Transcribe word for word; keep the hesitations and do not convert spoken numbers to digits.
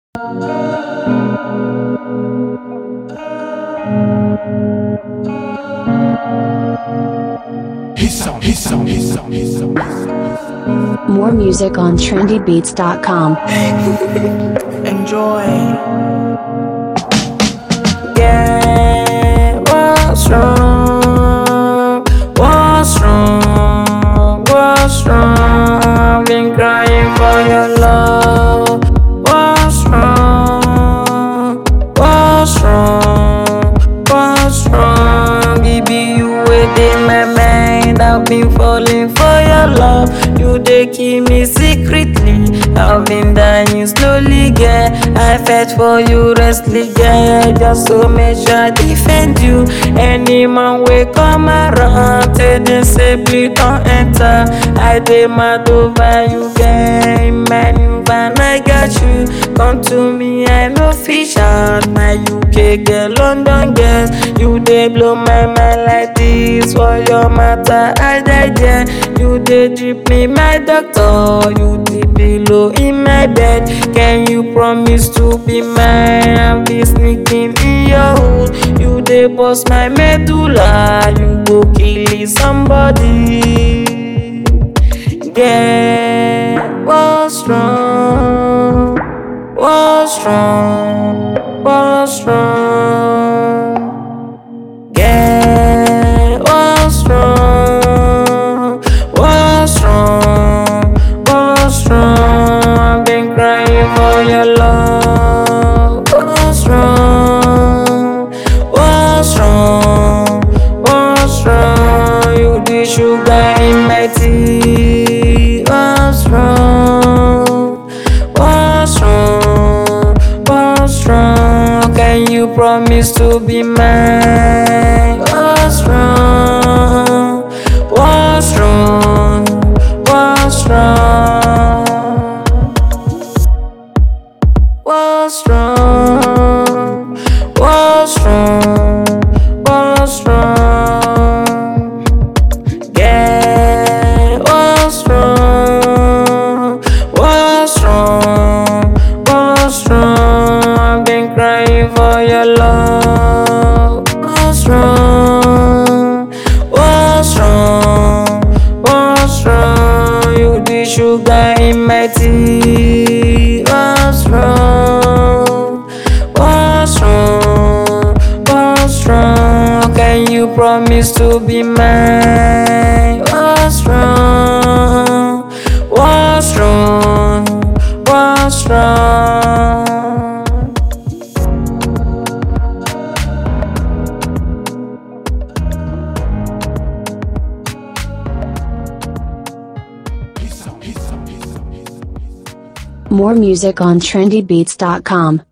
More music on trendy beats dot com. Enjoy. Yeah, what's wrong? What's wrong? What's wrong? Been crying for your love. What's wrong? What's wrong? What's wrong? Baby, you within my mind. I've been falling for your love. You dey kill me secretly. I've been dying slowly, girl. I fight for you, restless, girl. Just to make sure I defend you. Any man will come around, tell them say please don't enter. I dey mad over you, girl. In my new van, I got you. Come to me, I no fish out. My U K girl, London girls, you dey blow my mind like this. For your matter, I die there. You dey drip me, my doctor. You dey below in my bed. Can you promise to be mine? I'll be sneaking in your hood. You dey bust my medulla. You go kill somebody. Yeah, what's wrong? What's wrong? What's wrong? Yeah, what's wrong? What's wrong? What's wrong? I've been crying for your love. What's wrong? What's wrong? What's wrong? You the sugar in my tea. What's wrong? What's wrong? What's wrong? Can you promise to be mine? What's wrong? What's wrong? What's wrong? What's wrong? What's wrong? What's wrong? Yeah, what's wrong? What's wrong? What's wrong? I've been crying for your love. What's wrong? What's wrong? What's wrong? You the sugar in my tea. What's wrong? What's wrong? What's wrong? Can you promise to be mine? What's wrong? What's wrong? What's wrong? More music on trendy beats dot com.